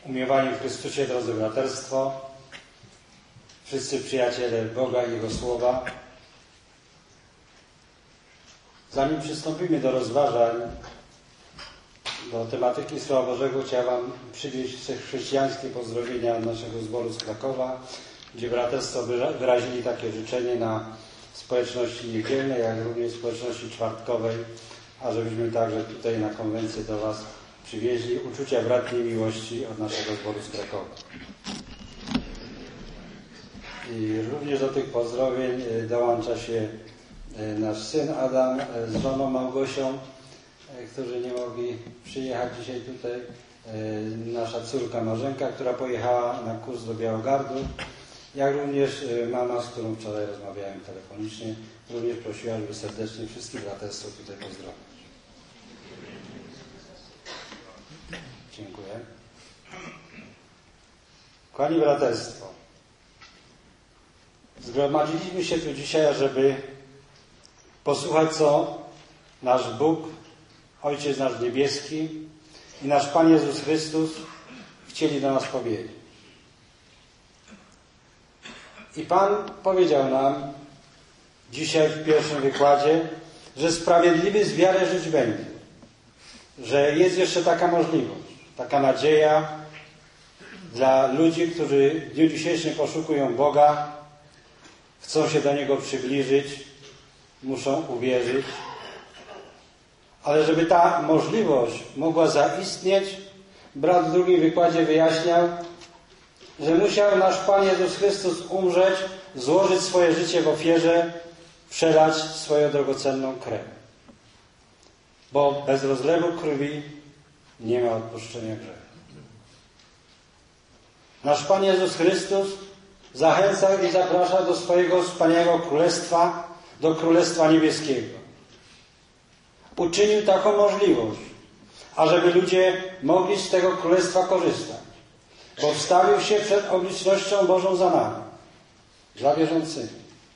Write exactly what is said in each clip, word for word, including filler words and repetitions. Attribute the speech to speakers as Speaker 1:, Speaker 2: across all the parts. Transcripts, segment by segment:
Speaker 1: Umiłowani w Chrystusie, drodzy braterstwo, wszyscy przyjaciele Boga i Jego Słowa, zanim przystąpimy do rozważań, do tematyki Słowa Bożego, chciałem Wam przywieźć chrześcijańskie pozdrowienia od naszego zboru z Krakowa, gdzie braterstwo wyrazili takie życzenie na społeczności niedzielnej, jak również społeczności czwartkowej, a żebyśmy także tutaj na konwencję do Was przywieźli uczucia bratniej miłości od naszego zboru z Krakowa. I również do tych pozdrowień dołącza się nasz syn Adam z żoną Małgosią, którzy nie mogli przyjechać dzisiaj tutaj. Nasza córka Marzenka, która pojechała na kurs do Białogardu, jak również mama, z którą wczoraj rozmawiałem telefonicznie, również prosiła, żeby serdecznie wszystkich braterstwo tutaj pozdrowić. Dziękuję. Kochani braterstwo, zgromadziliśmy się tu dzisiaj, żeby posłuchać, co nasz Bóg, Ojciec nasz niebieski i nasz Pan Jezus Chrystus chcieli do nas powiedzieć. I Pan powiedział nam dzisiaj w pierwszym wykładzie, że sprawiedliwy z wiary żyć będzie. Że jest jeszcze taka możliwość, taka nadzieja dla ludzi, którzy w dniu dzisiejszym poszukują Boga, chcą się do Niego przybliżyć, muszą uwierzyć. Ale żeby ta możliwość mogła zaistnieć, brat w drugim wykładzie wyjaśniał, że musiał nasz Pan Jezus Chrystus umrzeć, złożyć swoje życie w ofierze, przelać swoją drogocenną krew. Bo bez rozlewu krwi nie ma odpuszczenia grzechu. Nasz Pan Jezus Chrystus zachęca i zaprasza do swojego wspaniałego królestwa, do Królestwa Niebieskiego. Uczynił taką możliwość, ażeby ludzie mogli z tego królestwa korzystać. Bo wstawił się przed obliczością Bożą za nami, za wierzącymi.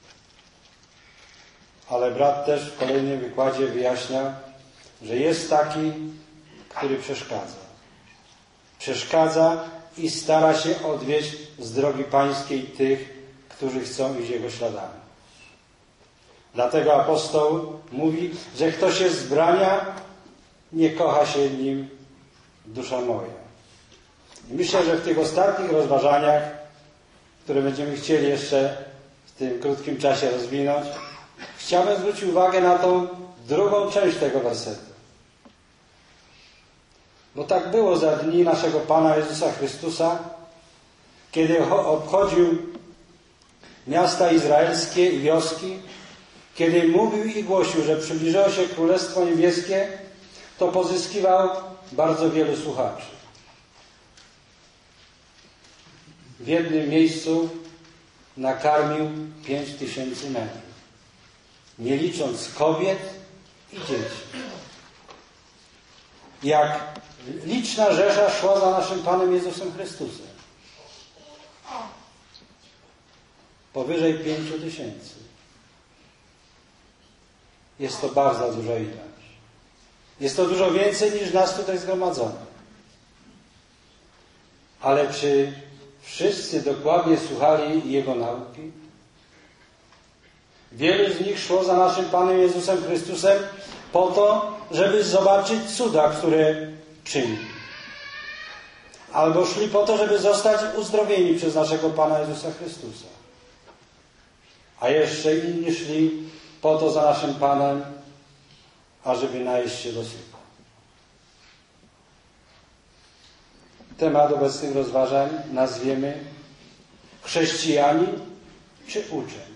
Speaker 1: Ale brat też w kolejnym wykładzie wyjaśniał, że jest taki, który przeszkadza. Przeszkadza i stara się odwieść z drogi pańskiej tych, którzy chcą iść Jego śladami. Dlatego apostoł mówi, że kto się zbrania, nie kocha się nim dusza moja. I myślę, że w tych ostatnich rozważaniach, które będziemy chcieli jeszcze w tym krótkim czasie rozwinąć, chciałbym zwrócić uwagę na tą drugą część tego wersetu. Bo tak było za dni naszego Pana Jezusa Chrystusa, kiedy obchodził miasta izraelskie i wioski, kiedy mówił i głosił, że przybliżyło się Królestwo Niebieskie, to pozyskiwał bardzo wielu słuchaczy. W jednym miejscu nakarmił pięć tysięcy mężów, nie licząc kobiet i dzieci. Jak liczna rzesza szła za naszym Panem Jezusem Chrystusem. Powyżej pięciu tysięcy. Jest to bardzo duża ilość. Jest to dużo więcej niż nas tutaj zgromadzonych. Ale czy wszyscy dokładnie słuchali Jego nauki? Wielu z nich szło za naszym Panem Jezusem Chrystusem po to, żeby zobaczyć cuda, które czyni. Albo szli po to, żeby zostać uzdrowieni przez naszego Pana Jezusa Chrystusa. A jeszcze inni szli po to za naszym Panem, ażeby najeść się do sytu. Temat obecnych rozważań nazwiemy chrześcijanin czy uczeń.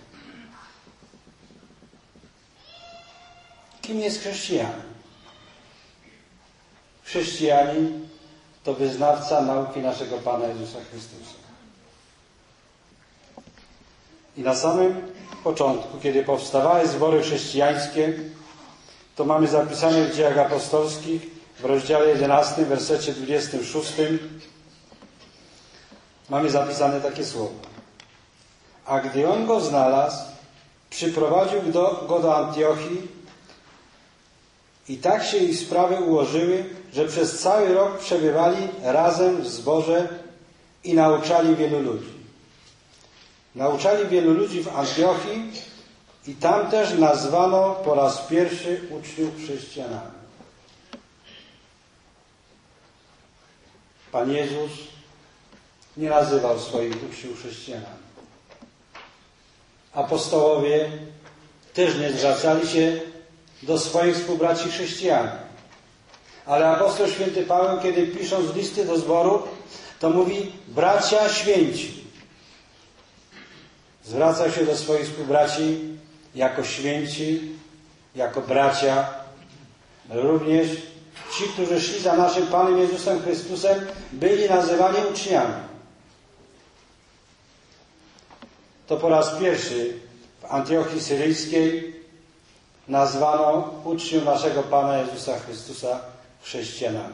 Speaker 1: Kim jest chrześcijanin? Chrześcijanin to wyznawca nauki naszego Pana Jezusa Chrystusa. I na samym początku, kiedy powstawały zbory chrześcijańskie, to mamy zapisane w Dziejach Apostolskich w rozdziale jedenastym, w wersecie dwudziestym szóstym mamy zapisane takie słowa. A gdy on go znalazł, przyprowadził do, go do Antiochii i tak się ich sprawy ułożyły, że przez cały rok przebywali razem w zborze i nauczali wielu ludzi. Nauczali wielu ludzi w Antiochii i tam też nazwano po raz pierwszy uczniów chrześcijanami. Pan Jezus nie nazywał swoich uczniów chrześcijanami. Apostołowie też nie zwracali się do swoich współbraci chrześcijan. Ale apostoł święty Paweł, kiedy pisząc listy do zboru, to mówi bracia święci. Zwracał się do swoich współbraci jako święci, jako bracia. Również ci, którzy szli za naszym Panem Jezusem Chrystusem, byli nazywani uczniami. To po raz pierwszy w Antiochii Syryjskiej nazwano uczniów naszego Pana Jezusa Chrystusa chrześcijanami.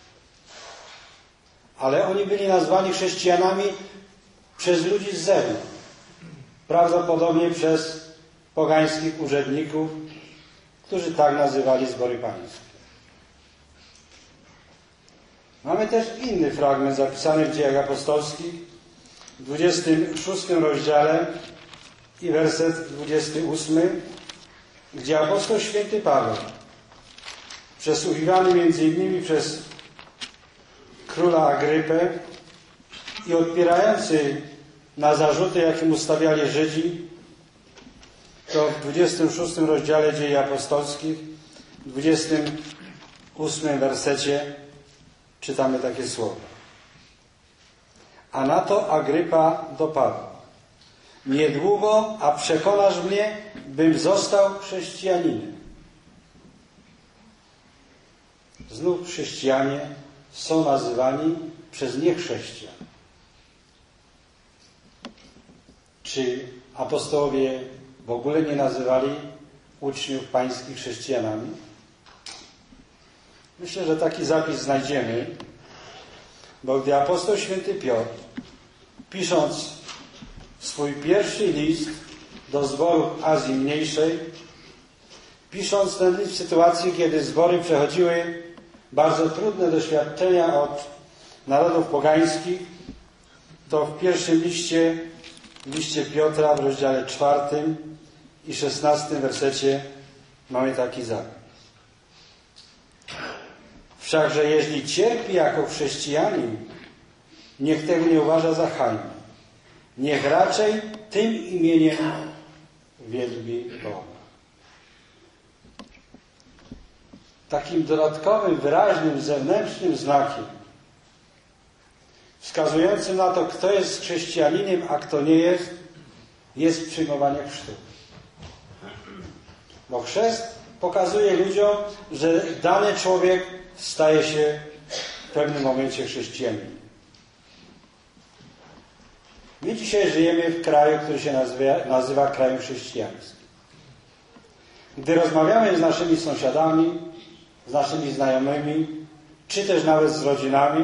Speaker 1: Ale oni byli nazwani chrześcijanami przez ludzi z zewnątrz. Prawdopodobnie przez pogańskich urzędników, którzy tak nazywali zbory pańskie. Mamy też inny fragment zapisany w Dziejach Apostolskich w dwudziestym szóstym rozdziale i werset dwudziesty ósmy, gdzie apostoł święty Paweł, przesłuchiwany między innymi przez króla Agrypę i odpierający na zarzuty, jakie mu stawiali Żydzi, to w dwudziestym szóstym rozdziale Dziejów Apostolskich, w dwudziestym ósmym wersecie czytamy takie słowa. A na to Agrypa do Pawła: niedługo, a przekonasz mnie, bym został chrześcijaninem. Znów chrześcijanie są nazywani przez niechrześcijan. Czy apostołowie w ogóle nie nazywali uczniów pańskich chrześcijanami? Myślę, że taki zapis znajdziemy, bo gdy apostoł święty Piotr, pisząc swój pierwszy list do zborów Azji Mniejszej, pisząc ten list w sytuacji, kiedy zbory przechodziły bardzo trudne doświadczenia od narodów pogańskich, to w pierwszym liście, w liście Piotra w rozdziale czwartym i szesnastym wersecie mamy taki zapis. Wszakże jeśli cierpi jako chrześcijanin, niech tego nie uważa za hańbę. Niech raczej tym imieniem wielbi Boga. Takim dodatkowym, wyraźnym, zewnętrznym znakiem wskazującym na to, kto jest chrześcijaninem, a kto nie jest, jest przyjmowanie chrztu. Bo chrzest pokazuje ludziom, że dany człowiek staje się w pewnym momencie chrześcijaninem. My dzisiaj żyjemy w kraju, który się nazywa, nazywa krajem chrześcijańskim. Gdy rozmawiamy z naszymi sąsiadami, z naszymi znajomymi, czy też nawet z rodzinami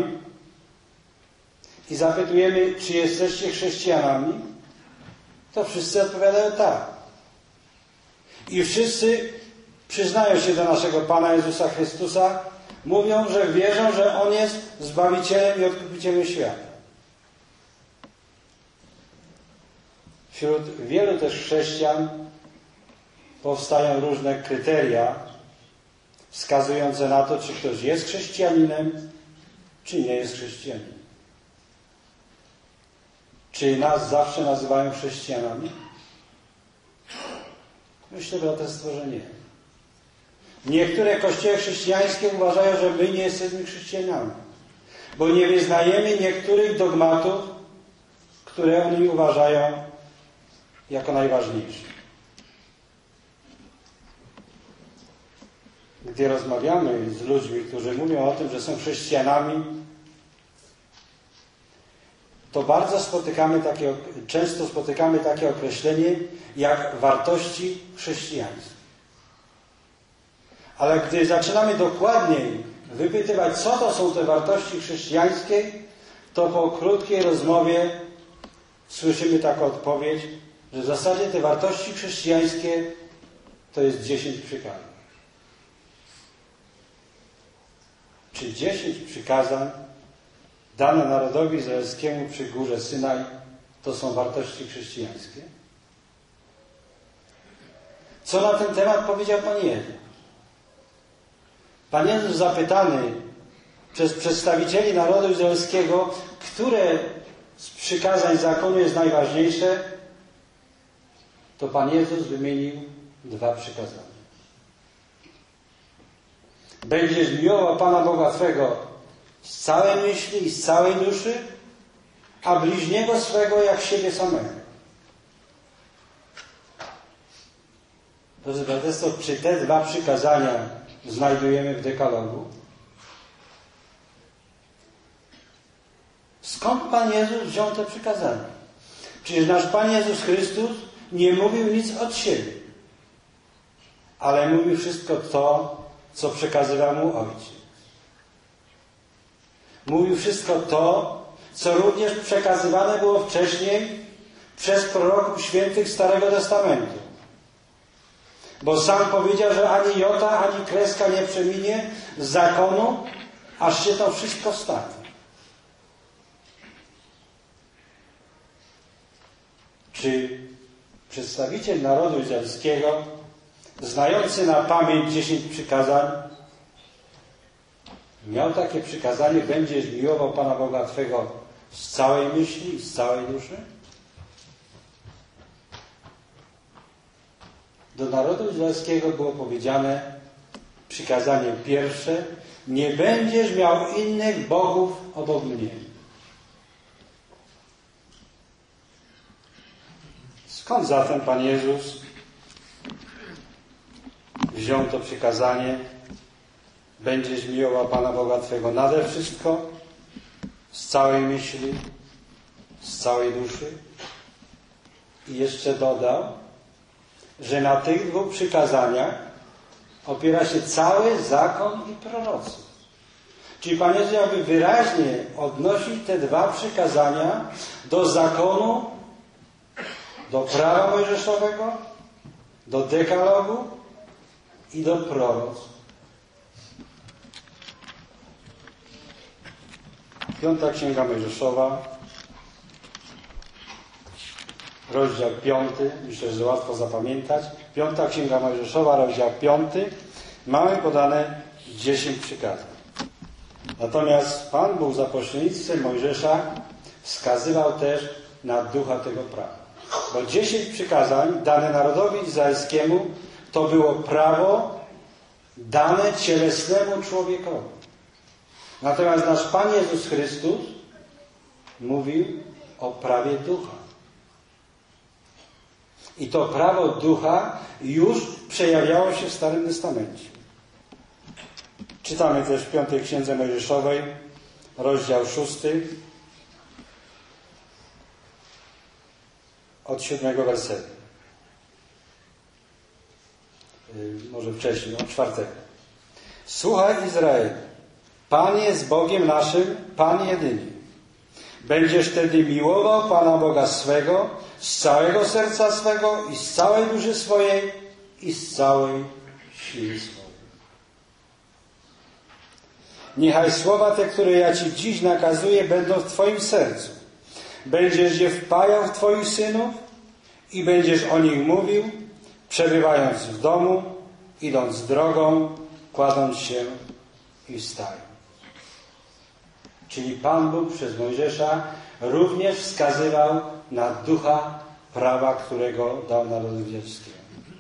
Speaker 1: i zapytujemy, czy jesteście chrześcijanami, to wszyscy odpowiadają tak. I wszyscy przyznają się do naszego Pana Jezusa Chrystusa, mówią, że wierzą, że On jest Zbawicielem i Odkupicielem świata. Wśród wielu też chrześcijan powstają różne kryteria wskazujące na to, czy ktoś jest chrześcijaninem, czy nie jest chrześcijaninem. Czy nas zawsze nazywają chrześcijanami? Myślę, braterstwo, że nie. Niektóre kościoły chrześcijańskie uważają, że my nie jesteśmy chrześcijanami, bo nie wyznajemy niektórych dogmatów, które oni uważają jako najważniejsze. Gdy rozmawiamy z ludźmi, którzy mówią o tym, że są chrześcijanami, to bardzo spotykamy takie, często spotykamy takie określenie jak wartości chrześcijańskie. Ale gdy zaczynamy dokładniej wypytywać, co to są te wartości chrześcijańskie, to po krótkiej rozmowie słyszymy taką odpowiedź, że w zasadzie te wartości chrześcijańskie to jest dziesięć przykazów. Czy dziesięć przykazań dane narodowi izraelskiemu przy górze Synaj to są wartości chrześcijańskie? Co na ten temat powiedział Pan Jezus? Pan Jezus zapytany przez przedstawicieli narodu izraelskiego, które z przykazań zakonu jest najważniejsze, to Pan Jezus wymienił dwa przykazania. Będziesz miłował Pana Boga Twego z całej myśli i z całej duszy, a bliźniego swego jak siebie samego. Proszę Państwa, czy te dwa przykazania znajdujemy w dekalogu? Skąd Pan Jezus wziął te przykazania? Przecież nasz Pan Jezus Chrystus nie mówił nic od siebie, ale mówił wszystko to, co przekazywał Mu Ojciec. Mówił wszystko to, co również przekazywane było wcześniej przez proroków świętych Starego Testamentu. Bo sam powiedział, że ani jota, ani kreska nie przeminie z zakonu, aż się to wszystko stanie. Czy przedstawiciel narodu izraelskiego, znający na pamięć dziesięć przykazań, miał takie przykazanie: będziesz miłował Pana Boga Twego z całej myśli i z całej duszy? Do narodu izraelskiego było powiedziane przykazanie pierwsze: nie będziesz miał innych bogów obok mnie. Skąd zatem Pan Jezus wziął to przykazanie: będziesz miłował Pana Boga Twego nade wszystko, z całej myśli, z całej duszy? I jeszcze dodał, że na tych dwóch przykazaniach opiera się cały zakon i proroctwo. Czyli Pan Jezus jakby wyraźnie odnosić te dwa przykazania do zakonu, do prawa mojżeszowego, do dekalogu i do proroctw. Piąta Księga Mojżeszowa, rozdział piąty, myślę, że łatwo zapamiętać. Piąta Księga Mojżeszowa, rozdział piąty, mamy podane dziesięć przykazań. Natomiast Pan Bóg za pośrednictwem Mojżesza wskazywał też na ducha tego prawa. Bo dziesięć przykazań dane narodowi izraelskiemu to było prawo dane cielesnemu człowiekowi. Natomiast nasz Pan Jezus Chrystus mówił o prawie ducha. I to prawo ducha już przejawiało się w Starym Testamencie. Czytamy też w piątej Księdze Mojżeszowej, rozdział szósty, od siódmego wersetu. Yy, może wcześniej, od czwartego. Słuchaj, Izrael, Pan jest Bogiem naszym, Pan jedyny. Będziesz wtedy miłował Pana Boga swego z całego serca swego i z całej duszy swojej i z całej siły swojej. Niechaj słowa te, które ja Ci dziś nakazuję, będą w Twoim sercu. Będziesz je wpajał w Twoich synów i będziesz o nich mówił, przebywając w domu, idąc drogą, kładąc się i wstając. Czyli Pan Bóg przez Mojżesza również wskazywał na ducha prawa, którego dał narodowi izraelskiemu.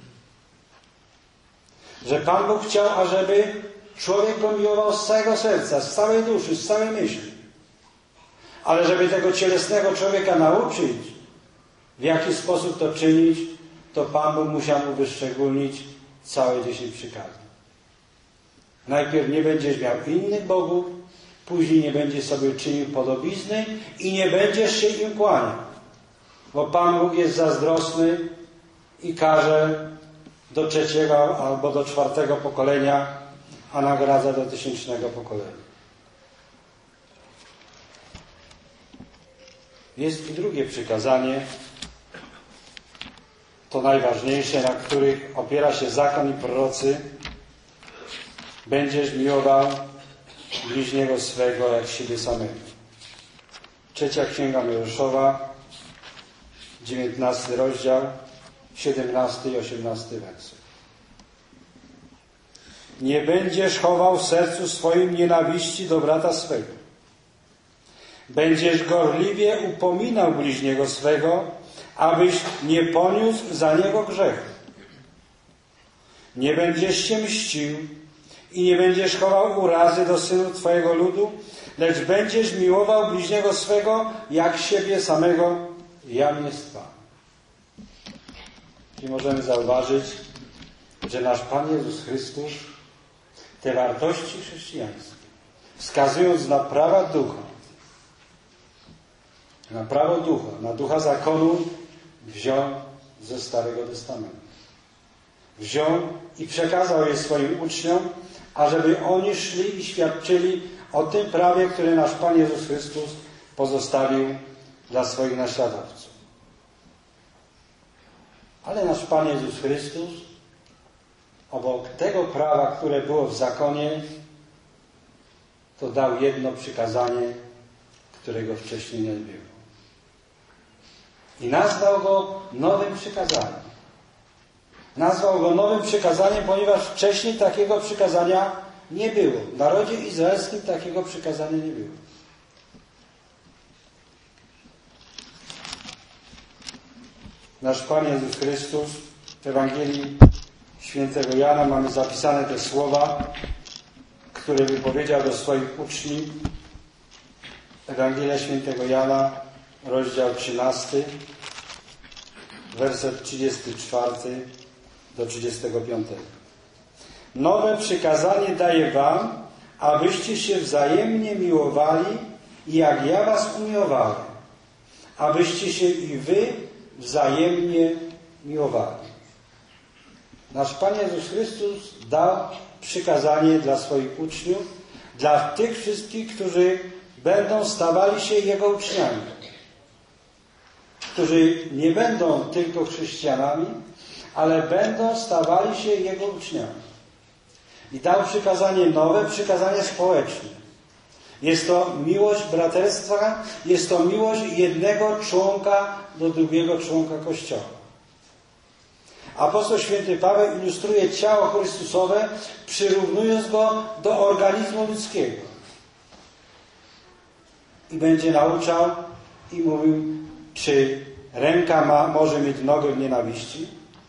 Speaker 1: Że Pan Bóg chciał, ażeby człowiek go miłował z całego serca, z całej duszy, z całej myśli. Ale żeby tego cielesnego człowieka nauczyć, w jaki sposób to czynić, to Pan Bóg musiał mu wyszczególnić całe dziesięć przykazań. Najpierw nie będziesz miał innych bogów, później nie będziesz sobie czynił podobizny i nie będziesz się im kłaniał. Bo Pan Bóg jest zazdrosny i każe do trzeciego albo do czwartego pokolenia, a nagradza do tysięcznego pokolenia. Jest i drugie przykazanie, to najważniejsze, na których opiera się zakon i prorocy. Będziesz miłował bliźniego swego jak siebie samego. Trzecia Księga Mojżeszowa, dziewiętnasty rozdział, siedemnasty i osiemnasty werset. Nie będziesz chował w sercu swoim nienawiści do brata swego. Będziesz gorliwie upominał bliźniego swego, abyś nie poniósł za niego grzechu. Nie będziesz się mścił i nie będziesz chował urazy do synów twojego ludu, lecz będziesz miłował bliźniego swego jak siebie samego. Jam jest Pan. I możemy zauważyć, że nasz Pan Jezus Chrystus te wartości chrześcijańskie, wskazując na prawa ducha, na prawo ducha, na ducha zakonu, wziął ze Starego Testamentu. Wziął i przekazał je swoim uczniom, ażeby oni szli i świadczyli o tym prawie, które nasz Pan Jezus Chrystus pozostawił dla swoich naśladowców. Ale nasz Pan Jezus Chrystus obok tego prawa, które było w zakonie, to dał jedno przykazanie, którego wcześniej nie było. I nazwał go nowym przykazaniem. Nazwał go nowym przykazaniem, ponieważ wcześniej takiego przykazania nie było. W narodzie izraelskim takiego przykazania nie było. Nasz Pan Jezus Chrystus w Ewangelii Świętego Jana mamy zapisane te słowa, które wypowiedział do swoich uczniów. Ewangelia Świętego Jana, rozdział trzynasty, werset trzydziesty czwarty do trzydziestego piątego. Nowe przykazanie daję wam, abyście się wzajemnie miłowali, jak ja was umiłowałem, abyście się i wy wzajemnie miłowali. Nasz Pan Jezus Chrystus dał przykazanie dla swoich uczniów, dla tych wszystkich, którzy będą stawali się Jego uczniami, którzy nie będą tylko chrześcijanami, ale będą stawali się Jego uczniami. I dał przykazanie nowe, przykazanie społeczne. Jest to miłość braterstwa, jest to miłość jednego członka do drugiego członka Kościoła. Apostoł święty Paweł ilustruje ciało Chrystusowe, przyrównując go do organizmu ludzkiego. I będzie nauczał i mówił, czy ręka ma, może mieć nogę w nienawiści?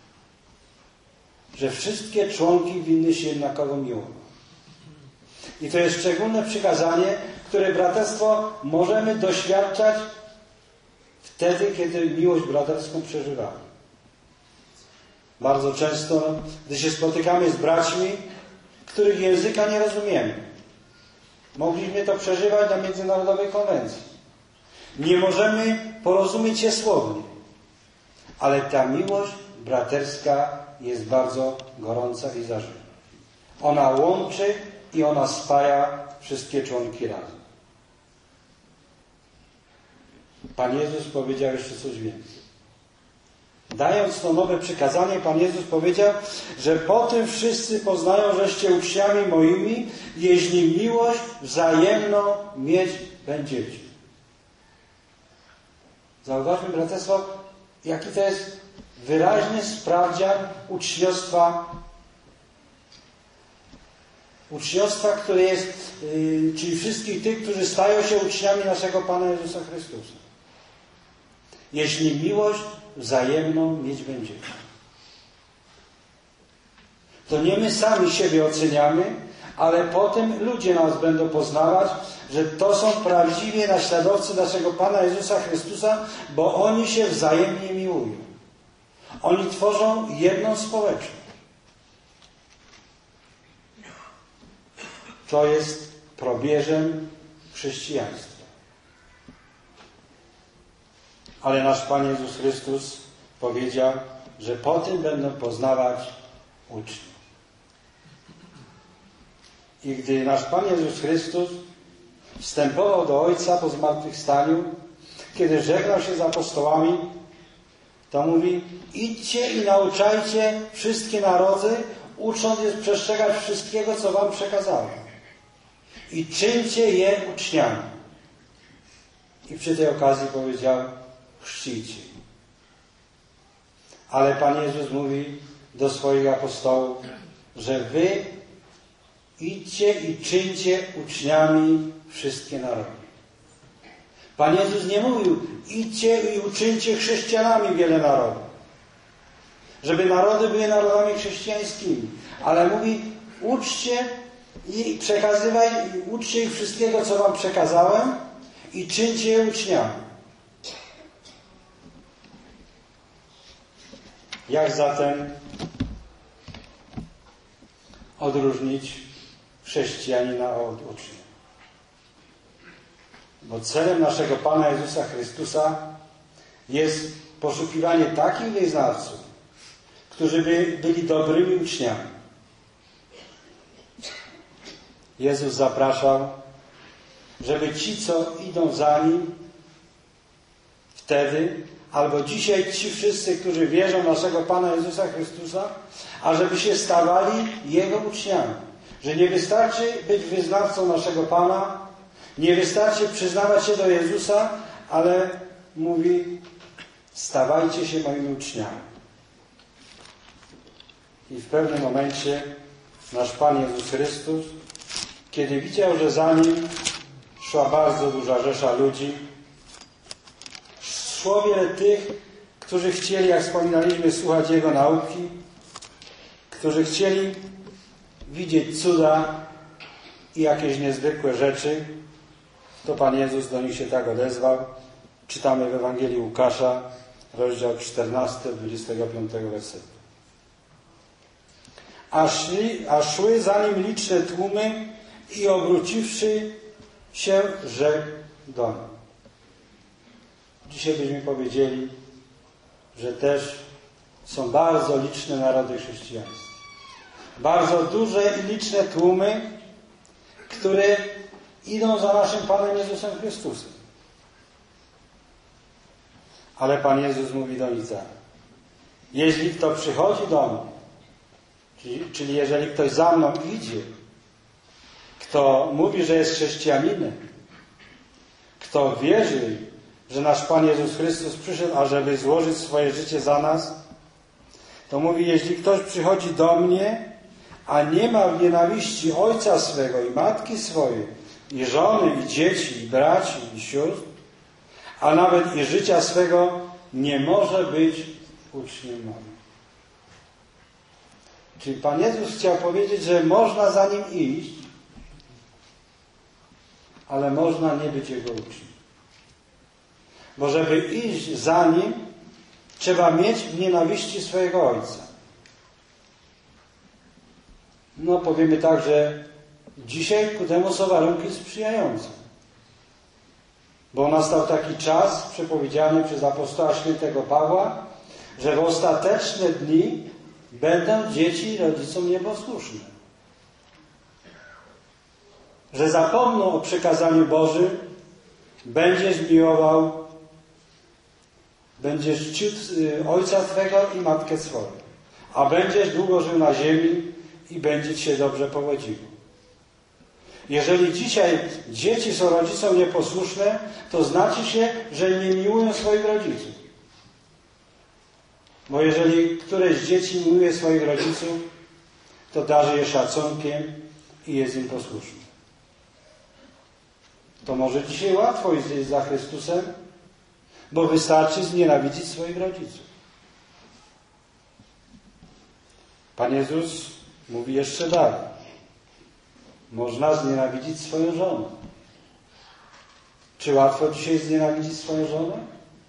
Speaker 1: Że wszystkie członki winny się jednakowo miłować. I to jest szczególne przykazanie, które braterstwo możemy doświadczać wtedy, kiedy miłość braterską przeżywamy. Bardzo często, gdy się spotykamy z braćmi, których języka nie rozumiemy. Mogliśmy to przeżywać na Międzynarodowej Konwencji. Nie możemy porozumieć się słownie, ale ta miłość braterska jest bardzo gorąca i zażywa. Ona łączy i ona spaja wszystkie członki razem. Pan Jezus powiedział jeszcze coś więcej. Dając to nowe przykazanie, Pan Jezus powiedział, że po tym wszyscy poznają, żeście uczniami moimi, jeśli miłość wzajemną mieć będziecie. Zauważmy, braterstwo, jaki to jest wyraźny sprawdzian uczniostwa, uczniostwa, które jest, yy, czyli wszystkich tych, którzy stają się uczniami naszego Pana Jezusa Chrystusa. Jeśli miłość wzajemną mieć będziecie. To nie my sami siebie oceniamy, ale potem ludzie nas będą poznawać, że to są prawdziwie naśladowcy naszego Pana Jezusa Chrystusa, bo oni się wzajemnie miłują. Oni tworzą jedną społeczność. To jest probierzem chrześcijaństwa. Ale nasz Pan Jezus Chrystus powiedział, że po tym będą poznawać uczniów. I gdy nasz Pan Jezus Chrystus wstępował do Ojca po zmartwychwstaniu, kiedy żegnał się z apostołami, to mówi: idźcie i nauczajcie wszystkie narody, ucząc je przestrzegać wszystkiego, co wam przekazałem. i czyńcie je uczniami. I przy tej okazji powiedział, chrzcijcie. Ale Pan Jezus mówi do swoich apostołów, że wy idźcie i czyńcie uczniami wszystkie narody. Pan Jezus nie mówił, idźcie i uczyńcie chrześcijanami wiele narodów. Żeby narody były narodami chrześcijańskimi. Ale mówi, uczcie i przekazywaj, uczcie ich wszystkiego, co wam przekazałem i czyńcie je uczniami. Jak zatem odróżnić chrześcijanina od ucznia? Bo celem naszego Pana Jezusa Chrystusa jest poszukiwanie takich wyznawców, którzy by byli dobrymi uczniami. Jezus zapraszał, żeby ci, co idą za Nim, wtedy, albo dzisiaj ci wszyscy, którzy wierzą w naszego Pana Jezusa Chrystusa, a żeby się stawali Jego uczniami. Że nie wystarczy być wyznawcą naszego Pana, nie wystarczy przyznawać się do Jezusa, ale mówi, stawajcie się moimi uczniami. I w pewnym momencie nasz Pan Jezus Chrystus, kiedy widział, że za Nim szła bardzo duża rzesza ludzi, szło wiele tych, którzy chcieli, jak wspominaliśmy, słuchać Jego nauki, którzy chcieli widzieć cuda i jakieś niezwykłe rzeczy, to Pan Jezus do nich się tak odezwał. Czytamy w Ewangelii Łukasza, rozdział czternasty, dwudziestego piątego wersetu. A, szli, a szły za Nim liczne tłumy i obróciwszy się, rzekł do nich. Dzisiaj byśmy powiedzieli, że też są bardzo liczne narody chrześcijańskie. Bardzo duże i liczne tłumy, które idą za naszym Panem Jezusem Chrystusem. Ale Pan Jezus mówi do nich tak. Jeśli kto przychodzi do mnie, czyli, czyli jeżeli ktoś za mną idzie, kto mówi, że jest chrześcijaninem, kto wierzy, że nasz Pan Jezus Chrystus przyszedł, ażeby złożyć swoje życie za nas, to mówi, jeśli ktoś przychodzi do mnie, a nie ma w nienawiści ojca swego i matki swojej, i żony, i dzieci, i braci, i sióstr, a nawet i życia swego, nie może być uczniem moim. Czyli Pan Jezus chciał powiedzieć, że można za Nim iść, ale można nie być Jego uczniem. Bo żeby iść za Nim, trzeba mieć w nienawiści swojego Ojca. No powiemy tak, że dzisiaj ku temu są warunki sprzyjające. Bo nastał taki czas przepowiedziany przez apostoła świętego Pawła, że w ostateczne dni będą dzieci rodzicom nieposłuszne. Że zapomną o przekazaniu Bożym, będziesz miłował, będziesz czcił ojca twego i matkę swoją, a będziesz długo żył na ziemi i będzie ci się dobrze powodziło. Jeżeli dzisiaj dzieci są rodzicom nieposłuszne, to znaczy się, że nie miłują swoich rodziców. Bo jeżeli któreś z dzieci miłuje swoich rodziców, to darzy je szacunkiem i jest im posłuszny. To może dzisiaj łatwo iść za Chrystusem, bo wystarczy znienawidzić swoich rodziców. Pan Jezus mówi jeszcze dalej. Można znienawidzić swoją żonę. Czy łatwo dzisiaj znienawidzić swoją żonę?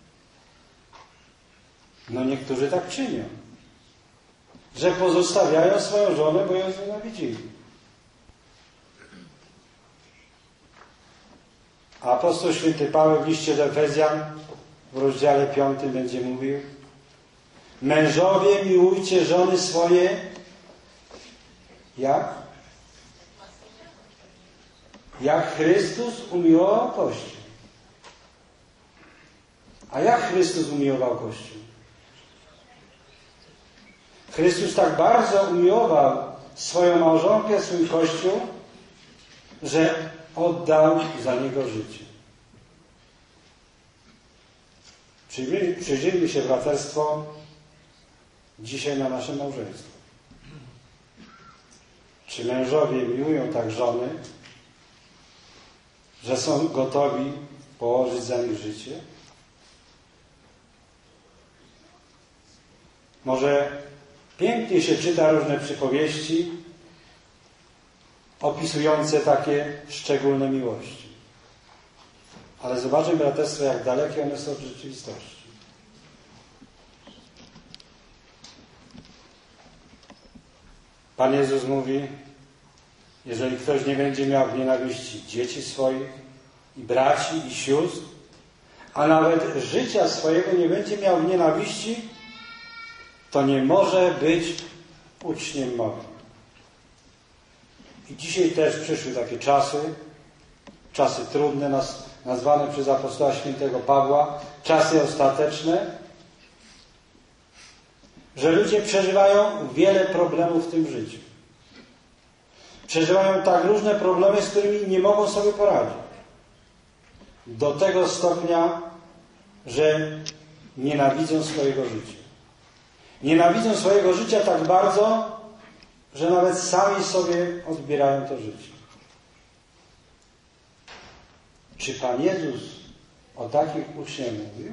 Speaker 1: No niektórzy tak czynią. Że pozostawiają swoją żonę, bo ją znienawidzili. A apostoł święty Paweł w liście do Efezjan w rozdziale piątym będzie mówił: mężowie, miłujcie żony swoje jak? Jak Chrystus umiłował Kościół. A jak Chrystus umiłował Kościół? Chrystus tak bardzo umiłował swoją małżonkę, swój Kościół, że oddał za niego życie. Przyjrzyjmy się, braterstwo, dzisiaj na nasze małżeństwo. Czy mężowie miłują tak żony, że są gotowi położyć za nich życie? Może pięknie się czyta różne przypowieści opisujące takie szczególne miłości. Ale zobaczmy, braterstwo, jak dalekie one są od rzeczywistości. Pan Jezus mówi, jeżeli ktoś nie będzie miał w nienawiści dzieci swoich i braci i sióstr, a nawet życia swojego nie będzie miał w nienawiści, to nie może być uczniem moim. I dzisiaj też przyszły takie czasy, czasy trudne, nazwane przez apostoła świętego Pawła, czasy ostateczne, że ludzie przeżywają wiele problemów w tym życiu. Przeżywają tak różne problemy, z którymi nie mogą sobie poradzić. Do tego stopnia, że nienawidzą swojego życia. Nienawidzą swojego życia tak bardzo, że nawet sami sobie odbierają to życie. Czy Pan Jezus o takich uczniach mówił?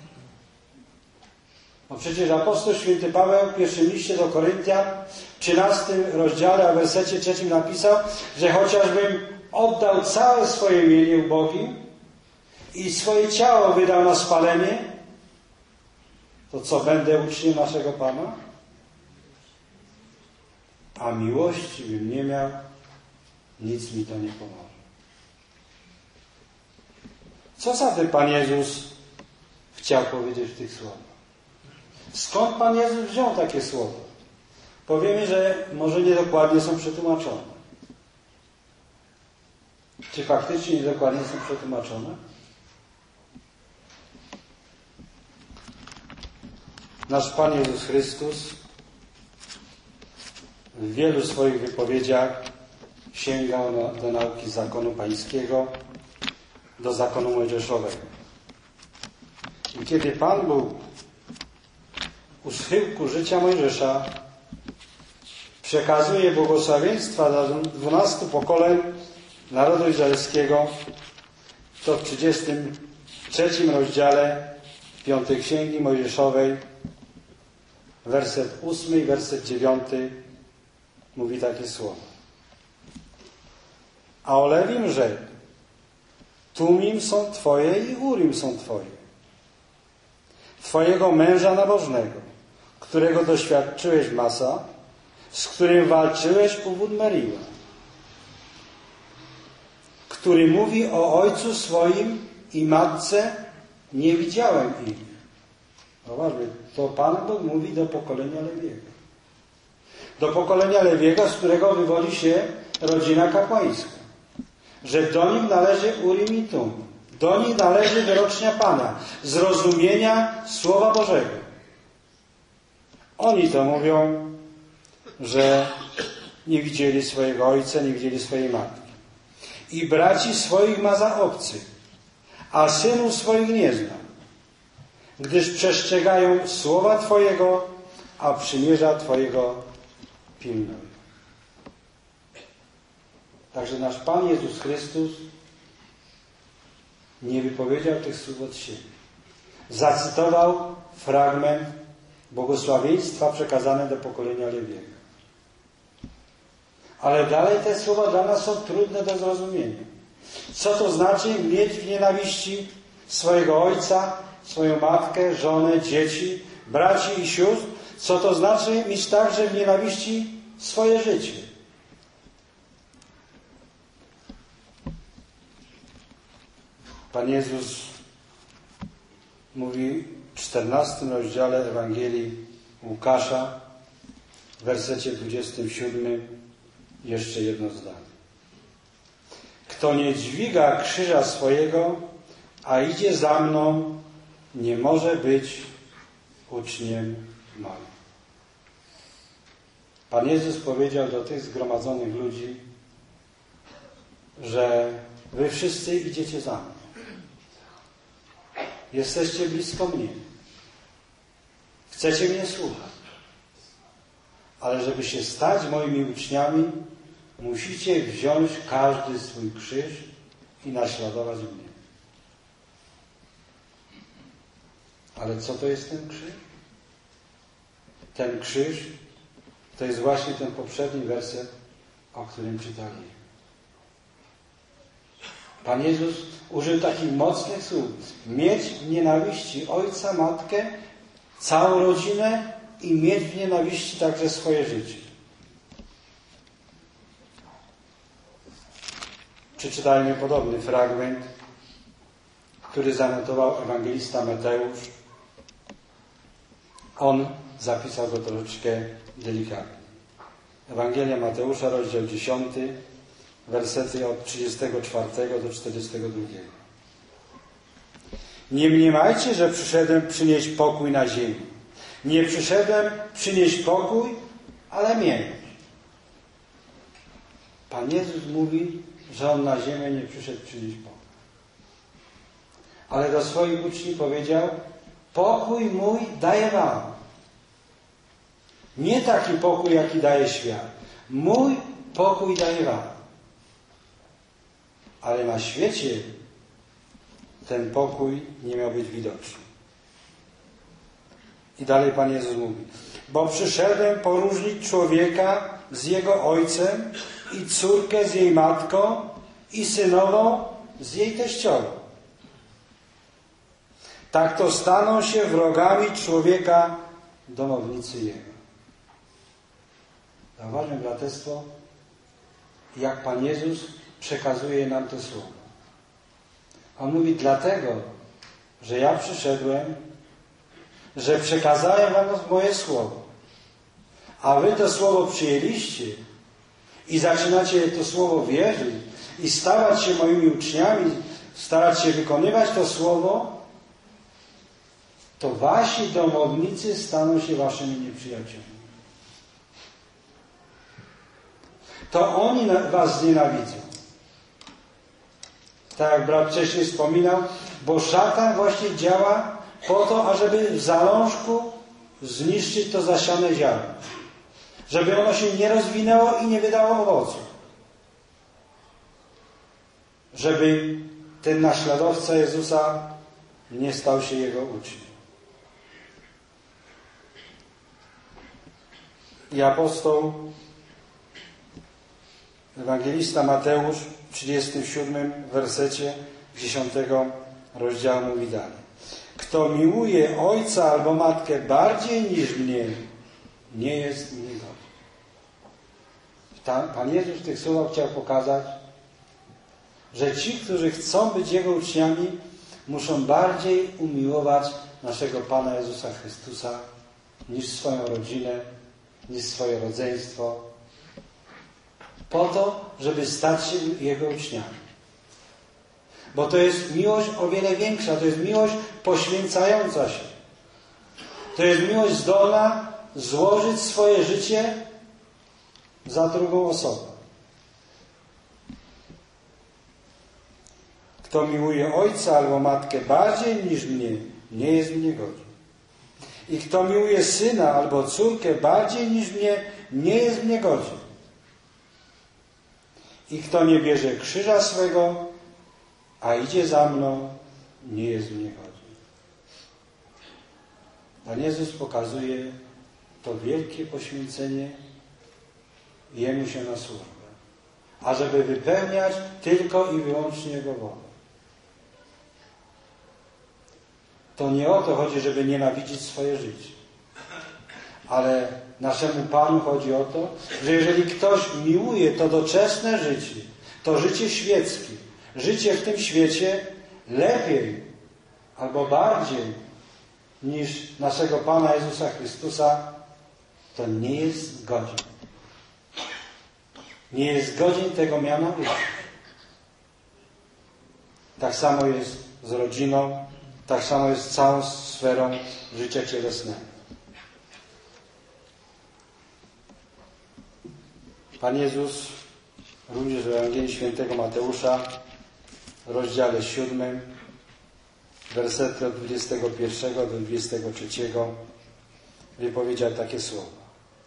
Speaker 1: No przecież apostoł święty Paweł w pierwszym liście do Koryntian, w trzynastym rozdziale, a w wersecie trzecim napisał, że chociażbym oddał całe swoje mienie ubogim i swoje ciało wydał na spalenie, to co, będę uczniem naszego Pana? A miłości bym nie miał, nic mi to nie pomoże. Co zatem Pan Jezus chciał powiedzieć w tych słowach? Skąd Pan Jezus wziął takie słowa? Powiemy, że może niedokładnie są przetłumaczone. Czy faktycznie niedokładnie są przetłumaczone? Nasz Pan Jezus Chrystus w wielu swoich wypowiedziach sięgał na, do nauki zakonu pańskiego, do zakonu mojżeszowego. I kiedy Pan był u schyłku życia Mojżesza, przekazuje błogosławieństwa dla dwunastu pokoleń narodu izraelskiego, to w trzydziestym trzecim rozdziale piątej Księgi Mojżeszowej, werset ósmy i werset dziewiąty mówi takie słowa. A o Lewim rzekł: Tumim są Twoje i Urim są Twoje. Twojego męża nabożnego, którego doświadczyłeś Masa, z którym walczyłeś u wód Meriła, który mówi o ojcu swoim i matce: nie widziałem ich. Zobaczmy, to Pan Bóg mówi do pokolenia Lewiego. Do pokolenia Lewiego, z którego wywodzi się rodzina kapłańska. Że do nich należy Urim i Tum. Do nich należy wyrocznia Pana, zrozumienia Słowa Bożego. Oni to mówią, że nie widzieli swojego ojca, nie widzieli swojej matki. I braci swoich ma za obcych, a synów swoich nie zna, gdyż przestrzegają Słowa Twojego, a przymierza Twojego pilnują. Także nasz Pan Jezus Chrystus nie wypowiedział tych słów od siebie. Zacytował fragment błogosławieństwa przekazane do pokolenia Lewiego. Ale dalej te słowa dla nas są trudne do zrozumienia. Co to znaczy mieć w nienawiści swojego ojca, swoją matkę, żonę, dzieci, braci i sióstr? Co to znaczy mieć także w nienawiści swoje życie? Pan Jezus mówi w czternastym rozdziale Ewangelii Łukasza w wersecie dwudziestym siódmym jeszcze jedno zdanie. Kto nie dźwiga krzyża swojego, a idzie za mną, nie może być uczniem moim. Pan Jezus powiedział do tych zgromadzonych ludzi: że wy wszyscy idziecie za mną. Jesteście blisko mnie. Chcecie mnie słuchać. Ale żeby się stać moimi uczniami, musicie wziąć każdy swój krzyż i naśladować mnie. Ale co to jest ten krzyż? Ten krzyż to jest właśnie ten poprzedni werset, o którym czytali. Pan Jezus użył takich mocnych słów. Mieć w nienawiści ojca, matkę, całą rodzinę i mieć w nienawiści także swoje życie. Przeczytajmy podobny fragment, który zanotował ewangelista Mateusz. On zapisał go troszeczkę delikatnie. Ewangelia Mateusza, rozdział dziesiąty, wersety od trzydziestego czwartego do czterdziestego drugiego. Nie mniemajcie, że przyszedłem przynieść pokój na ziemi. Nie przyszedłem przynieść pokój, ale miecz. Pan Jezus mówi, że On na ziemię nie przyszedł przynieść pokój. Ale do swoich uczniów powiedział: pokój mój daję wam. Nie taki pokój, jaki daje świat. Mój pokój daję wam. Ale na świecie ten pokój nie miał być widoczny. I dalej Pan Jezus mówi: bo przyszedłem poróżnić człowieka z jego ojcem i córkę z jej matką i synową z jej teściową. Tak to staną się wrogami człowieka domownicy jego. Zauważmy, braterstwo, jak Pan Jezus przekazuje nam to słowo. On mówi: dlatego, że ja przyszedłem, że przekazałem wam moje słowo, a wy to słowo przyjęliście i zaczynacie to słowo wierzyć i stawać się moimi uczniami, starać się wykonywać to słowo, to wasi domownicy staną się waszymi nieprzyjaciółmi. To oni was znienawidzą. Tak jak brat wcześniej wspominał, bo szatan właśnie działa po to, ażeby w zalążku zniszczyć to zasiane ziarno. Żeby ono się nie rozwinęło i nie wydało owoców. Żeby ten naśladowca Jezusa nie stał się Jego uczniem. I apostoł, ewangelista Mateusz w trzydziestym siódmym wersecie dziesiątego rozdziału mówi dalej: kto miłuje ojca albo matkę bardziej niż mnie, nie jest mnie godny. Pan Jezus w tych słowach chciał pokazać, że ci, którzy chcą być Jego uczniami, muszą bardziej umiłować naszego Pana Jezusa Chrystusa niż swoją rodzinę, niż swoje rodzeństwo, po to, żeby stać się Jego uczniami. Bo to jest miłość o wiele większa, to jest miłość poświęcająca się. To jest miłość zdolna złożyć swoje życie za drugą osobę. Kto miłuje ojca albo matkę bardziej niż mnie, nie jest mnie godzien. I kto miłuje syna albo córkę bardziej niż mnie, nie jest mnie godzien. I kto nie bierze krzyża swego, a idzie za mną, nie jest mnie godzien. Pan Jezus pokazuje to wielkie poświęcenie Jemu się na służbę, ażeby wypełniać tylko i wyłącznie Jego wolę. To nie o to chodzi, żeby nienawidzić swoje życie. Ale naszemu Panu chodzi o to, że jeżeli ktoś miłuje to doczesne życie, to życie świeckie, życie w tym świecie lepiej albo bardziej niż naszego Pana Jezusa Chrystusa, to nie jest godzien. Nie jest godzien tego miana uczyć. Tak samo jest z rodziną, tak samo jest z całą sferą życia cielesnego. Pan Jezus również w Ewangelii Świętego Mateusza, w rozdziale siódmym, wersety od dwudziestego pierwszego do dwudziestego trzeciego, wypowiedział takie słowa.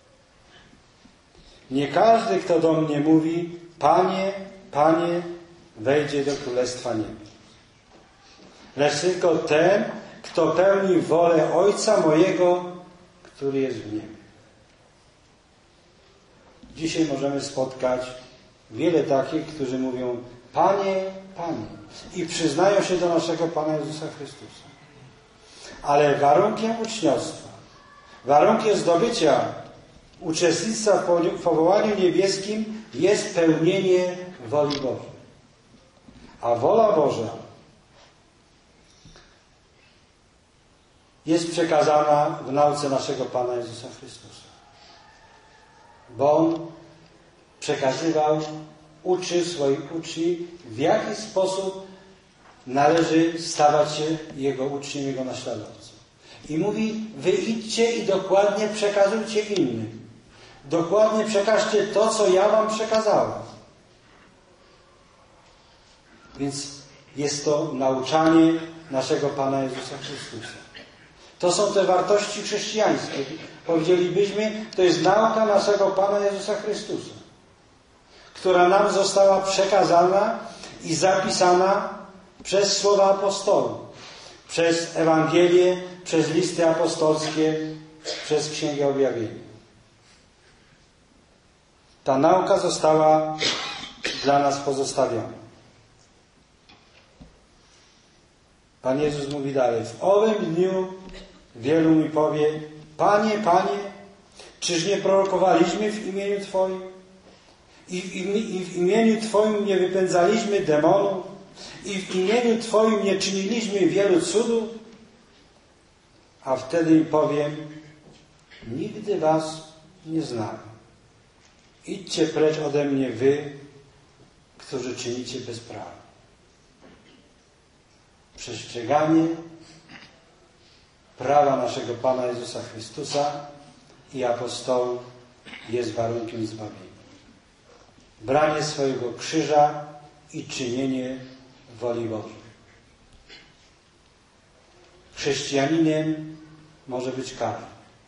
Speaker 1: Nie każdy, kto do mnie mówi, Panie, Panie, wejdzie do Królestwa Niebios, lecz tylko ten, kto pełni wolę Ojca mojego, który jest w niebie. Dzisiaj możemy spotkać wiele takich, którzy mówią Panie, Panie i przyznają się do naszego Pana Jezusa Chrystusa. Ale warunkiem uczniostwa, warunkiem zdobycia uczestnictwa w powołaniu niebieskim jest pełnienie woli Bożej. A wola Boża jest przekazana w nauce naszego Pana Jezusa Chrystusa. Bo On przekazywał, uczył swoich uczniów, w jaki sposób należy stawać się Jego uczniem, Jego naśladowcą. I mówi, wy idźcie i dokładnie przekazujcie innym. Dokładnie przekażcie to, co ja wam przekazałem. Więc jest to nauczanie naszego Pana Jezusa Chrystusa. To są te wartości chrześcijańskie. Powiedzielibyśmy, to jest nauka naszego Pana Jezusa Chrystusa, która nam została przekazana i zapisana przez słowa apostołów, przez Ewangelię, przez listy apostolskie, przez Księgę Objawienia. Ta nauka została dla nas pozostawiona. Pan Jezus mówi dalej, w owym dniu wielu mi powie, Panie, Panie, czyż nie prorokowaliśmy w imieniu Twoim? I w, im, I w imieniu Twoim nie wypędzaliśmy demonów? I w imieniu Twoim nie czyniliśmy wielu cudów? A wtedy im powiem, nigdy Was nie znałem. Idźcie precz ode mnie wy, którzy czynicie bezprawie. Przestrzeganie prawa naszego Pana Jezusa Chrystusa i apostołów jest warunkiem zbawienia. Branie swojego krzyża i czynienie woli Bożej. Chrześcijaninem może być każdy.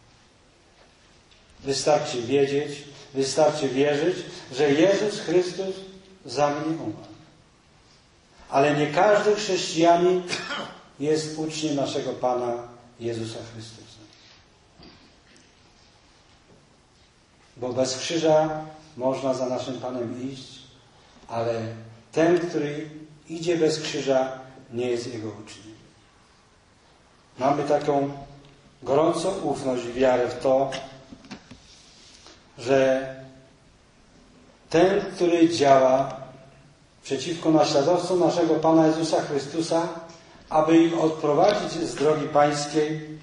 Speaker 1: Wystarczy wiedzieć, wystarczy wierzyć, że Jezus Chrystus za mnie umarł. Ale nie każdy chrześcijanin jest uczniem naszego Pana Jezusa Chrystusa. Bo bez krzyża można za naszym Panem iść, ale ten, który idzie bez krzyża, nie jest Jego uczniem. Mamy taką gorącą ufność i wiarę w to, że ten, który działa przeciwko naśladowcom naszego Pana Jezusa Chrystusa, aby ich odprowadzić z drogi pańskiej,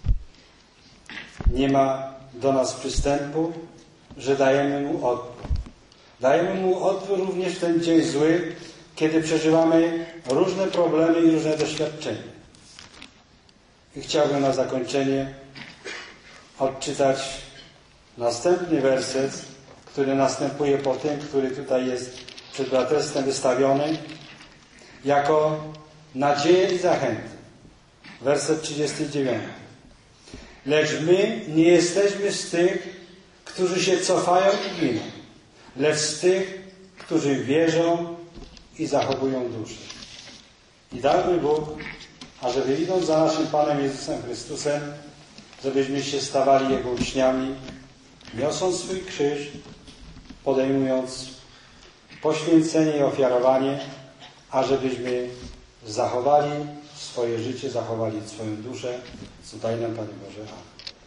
Speaker 1: nie ma do nas przystępu, że dajemy mu odpór. Dajemy mu odpór również w ten dzień zły, kiedy przeżywamy różne problemy i różne doświadczenia. I chciałbym na zakończenie odczytać następny werset, który następuje po tym, który tutaj jest przed braterstwem wystawiony, jako nadzieję i zachętę. Werset trzydziesty dziewiąty. Lecz my nie jesteśmy z tych, którzy się cofają i giną, lecz z tych, którzy wierzą i zachowują duszę. I dałby Bóg, ażeby idąc za naszym Panem Jezusem Chrystusem, żebyśmy się stawali Jego uczniami, niosąc swój krzyż, podejmując poświęcenie i ofiarowanie, ażebyśmy zachowali swoje życie, zachowali swoją duszę. Co daj nam, Panie Boże. Amen.